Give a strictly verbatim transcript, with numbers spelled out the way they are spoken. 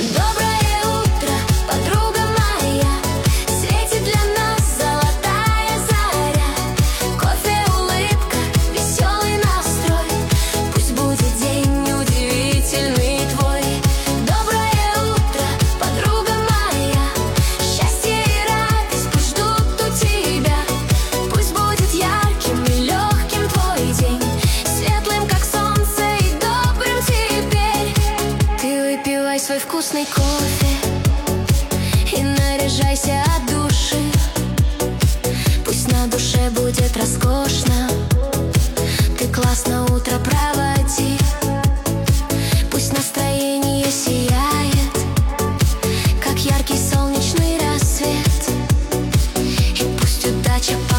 Доброе утро, подруга моя, светит для нас золотая заря. Кофе, улыбка, веселый настрой, пусть будет день удивительный твой. Доброе утро, подруга моя, счастье и радость пусть ждут у тебя. Пусть будет ярким и легким твой день, светлым, как солнце, и добрым теперь. Ты выпивай свой вкусный кофе и наряжайся от души. Пусть на душе будет роскошно, ты классно утро проводи. Пусть настроение сияет, как яркий солнечный рассвет, и пусть удача